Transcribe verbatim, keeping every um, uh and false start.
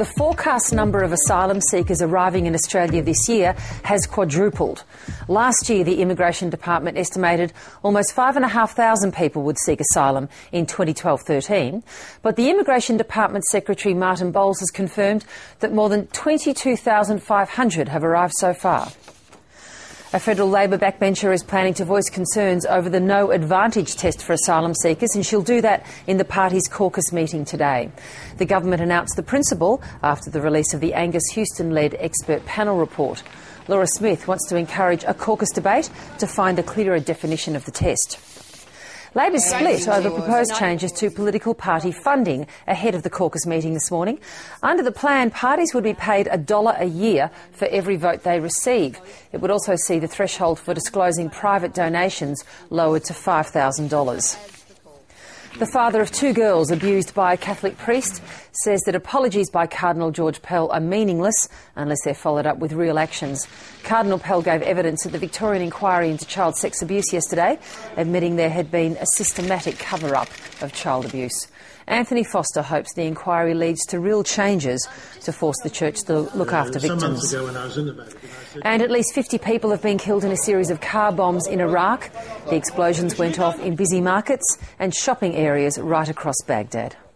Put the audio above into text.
The forecast number of asylum seekers arriving in Australia this year has quadrupled. Last year, the Immigration Department estimated almost five thousand five hundred people would seek asylum in twenty twelve thirteen, but the Immigration Department Secretary Martin Bowles has confirmed that more than twenty-two thousand five hundred have arrived so far. A federal Labor backbencher is planning to voice concerns over the no advantage test for asylum seekers, and she'll do that in the party's caucus meeting today. The government announced the principle after the release of the Angus Houston-led expert panel report. Laura Smith wants to encourage a caucus debate to find a clearer definition of the test. Labor's split over proposed changes to political party funding ahead of the caucus meeting this morning. Under the plan, parties would be paid a dollar a year for every vote they receive. It would also see the threshold for disclosing private donations lowered to five thousand dollars. The father of two girls abused by a Catholic priest says that apologies by Cardinal George Pell are meaningless unless they're followed up with real actions. Cardinal Pell gave evidence at the Victorian inquiry into child sex abuse yesterday, admitting there had been a systematic cover-up of child abuse. Anthony Foster hopes the inquiry leads to real changes to force the church to look after victims. And at least fifty people have been killed in a series of car bombs in Iraq. The explosions went off in busy markets and shopping areas right across Baghdad.